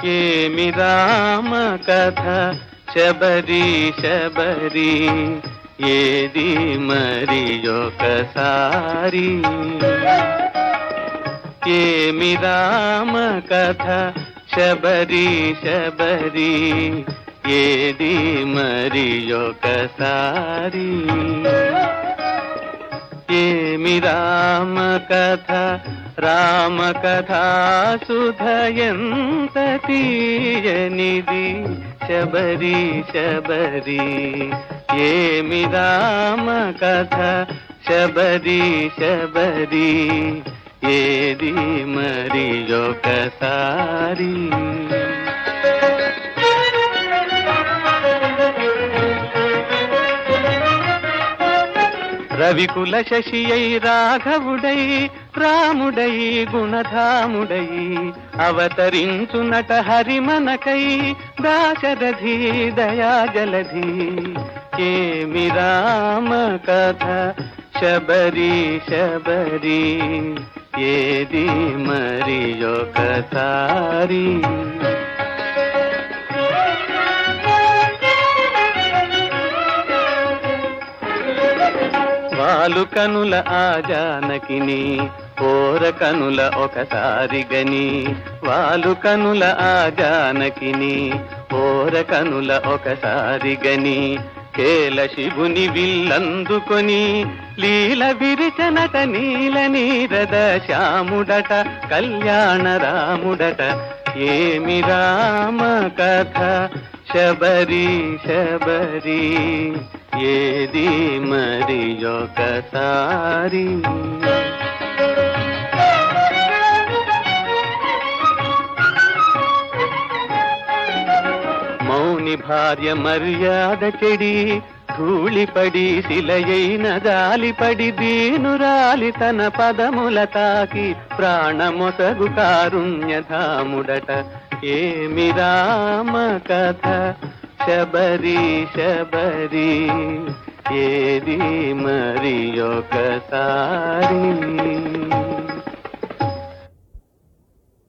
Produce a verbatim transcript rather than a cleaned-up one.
ఏమి రామ కథ శబరి శబరి, ఏది మరి ఒకసారి. ఏమి రామ కథ శబరి శబరి, ఏది మరి ఒకసారి. ఏమి రామ కథ రామ కథా సుధ ఎంత తీయనిది శబరి శబరి. ఏమి రామ కథ శబరి శబరి, ఏది మరి ఒకసారి. రవికుల శశియై రాఘవుడై రాముడై గుణధాముడై, అవతరించునట హరిమనకై దాశరథి దయాజలధి. ఏమి రామ కథ శబరి శబరి, ఏది మరి ఒకసారి. వాలు కనుల ఆ జానకిని ఓర కనుల ఒకసారి గని, వాలు కనుల ఆ జానకిని ఓర కనుల ఒకసారి గని, కేల శివుని విల్లందుకొని లీల విరిచనట నీల నీరద శ్యాముడట కళ్యాణ రాముడట. ఏమి రామ కథ శబరి శబరి, ఏది మరి ఒకసారి. మౌని భార్య మర్యాద చెడి ధూళిపడి శిలయైన జాలిపడి దీనురాలి తన పదముల తాకి ప్రాణమొసగు కారుణ్యధాముడట. ఏమి రామ కథ శబరి శబరి, ఏది మరి ఒకసారి.